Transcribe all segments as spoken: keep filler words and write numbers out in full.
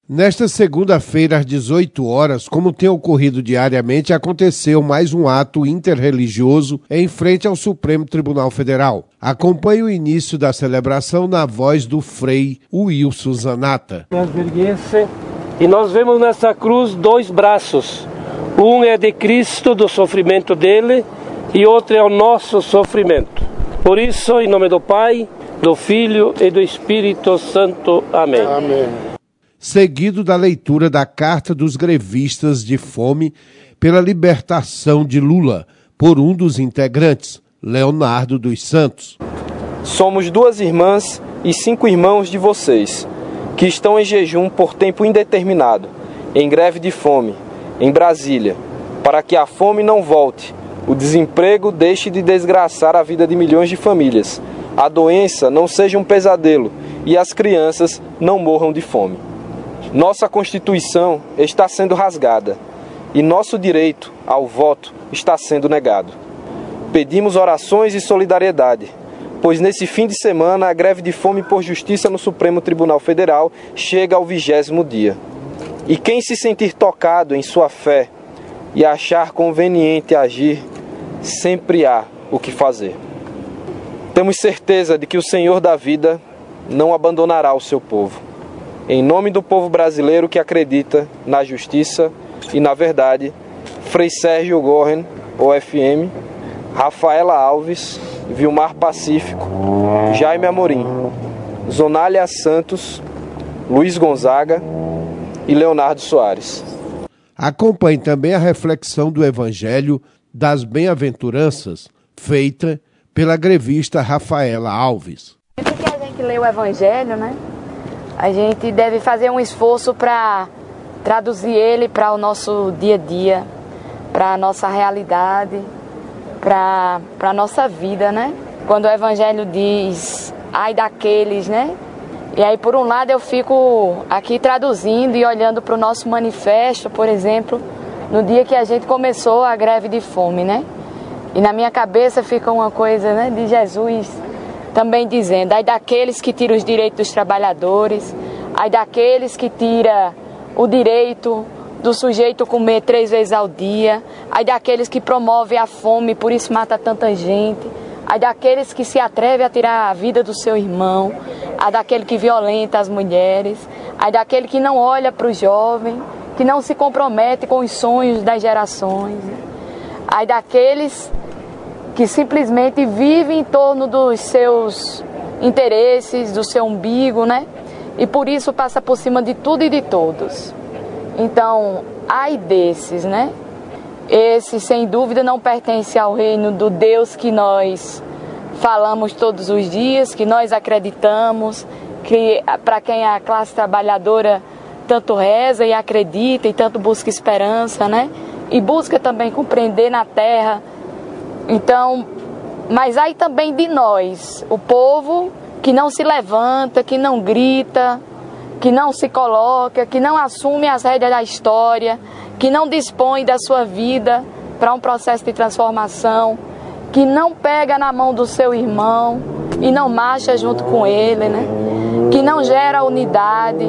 Nesta segunda-feira, às dezoito horas, como tem ocorrido diariamente, aconteceu mais um ato interreligioso em frente ao Supremo Tribunal Federal. Acompanhe o início da celebração na voz do Frei Wilson Zanata. E nós vemos nessa cruz dois braços. Um é de Cristo, do sofrimento dele, e outro é o nosso sofrimento. Por isso, em nome do Pai, do Filho e do Espírito Santo. Amém. Amém. Seguido da leitura da Carta dos Grevistas de Fome pela libertação de Lula, por um dos integrantes, Leonardo dos Santos. Somos duas irmãs e cinco irmãos de vocês, que estão em jejum por tempo indeterminado, em greve de fome, em Brasília, para que a fome não volte, o desemprego deixe de desgraçar a vida de milhões de famílias, a doença não seja um pesadelo e as crianças não morram de fome. Nossa Constituição está sendo rasgada e nosso direito ao voto está sendo negado. Pedimos orações e solidariedade, pois nesse fim de semana a greve de fome por justiça no Supremo Tribunal Federal chega ao vigésimo dia. E quem se sentir tocado em sua fé e achar conveniente agir, sempre há o que fazer. Temos certeza de que o Senhor da vida não abandonará o seu povo. Em nome do povo brasileiro que acredita na justiça e na verdade, Frei Sérgio Goren, O F M, Rafaela Alves, Vilmar Pacífico, Jaime Amorim, Zonália Santos, Luiz Gonzaga e Leonardo Soares. Acompanhe também a reflexão do Evangelho das Bem-aventuranças, feita pela grevista Rafaela Alves. Sempre que a gente lê o Evangelho, né? A gente deve fazer um esforço para traduzir ele para o nosso dia a dia, para a nossa realidade, para a nossa vida, né? Quando o Evangelho diz, ai daqueles, né? E aí, por um lado, eu fico aqui traduzindo e olhando para o nosso manifesto, por exemplo, no dia que a gente começou a greve de fome, né? E na minha cabeça fica uma coisa, né, de Jesus também dizendo, ai daqueles que tiram os direitos dos trabalhadores, ai daqueles que tiram o direito do sujeito comer três vezes ao dia, ai daqueles que promovem a fome, por isso mata tanta gente, ai daqueles que se atrevem a tirar a vida do seu irmão, ai daquele que violenta as mulheres, ai daquele que não olha para o jovem, que não se compromete com os sonhos das gerações, ai daqueles que simplesmente vive em torno dos seus interesses, do seu umbigo, né? E por isso passa por cima de tudo e de todos. Então, ai desses, né? Esse, sem dúvida, não pertence ao reino do Deus que nós falamos todos os dias, que nós acreditamos, que para quem a classe trabalhadora tanto reza e acredita e tanto busca esperança, né? E busca também compreender na terra. Então, mas aí também de nós, o povo que não se levanta, que não grita, que não se coloca, que não assume as rédeas da história, que não dispõe da sua vida para um processo de transformação, que não pega na mão do seu irmão e não marcha junto com ele, né? Que não gera unidade.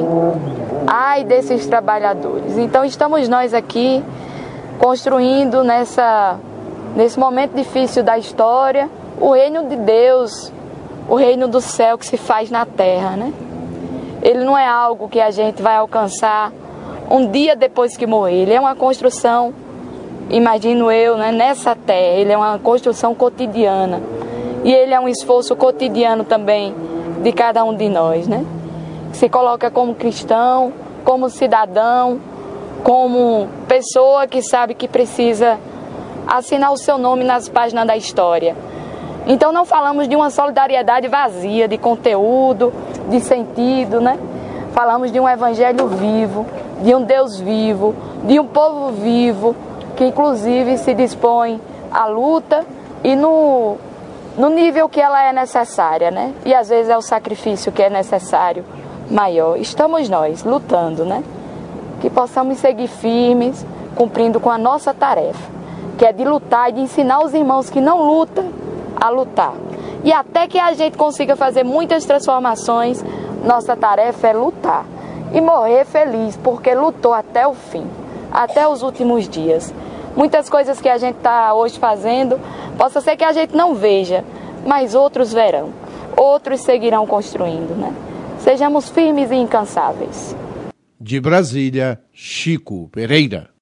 Ai desses trabalhadores. Então estamos nós aqui construindo nessa... nesse momento difícil da história, o reino de Deus, o reino do céu que se faz na terra, né? Ele não é algo que a gente vai alcançar um dia depois que morrer. Ele é uma construção, imagino eu, né, nessa terra. Ele é uma construção cotidiana. E ele é um esforço cotidiano também de cada um de nós, né? Se coloca como cristão, como cidadão, como pessoa que sabe que precisa assinar o seu nome nas páginas da história. Então não falamos de uma solidariedade vazia, de conteúdo, de sentido, né? Falamos de um evangelho vivo, de um Deus vivo, de um povo vivo, que inclusive se dispõe à luta e no, no nível que ela é necessária, né? E às vezes é o sacrifício que é necessário maior. Estamos nós lutando, né? Que possamos seguir firmes, cumprindo com a nossa tarefa, que é de lutar e de ensinar os irmãos que não lutam a lutar. E até que a gente consiga fazer muitas transformações, nossa tarefa é lutar. e morrer feliz, porque lutou até o fim, até os últimos dias. Muitas coisas que a gente está hoje fazendo, possa ser que a gente não veja, mas outros verão, outros seguirão construindo, né? Sejamos firmes e incansáveis. De Brasília, Chico Pereira.